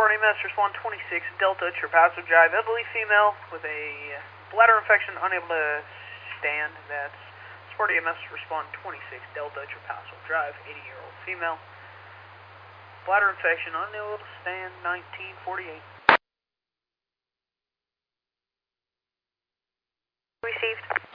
Sport EMS, respond 26, Delta, Trapasso Drive, elderly female with a bladder infection, unable to stand. That's Sport EMS, respond 26, Delta, Trapasso Drive, 80-year-old female. Bladder infection, unable to stand, 1948. Received.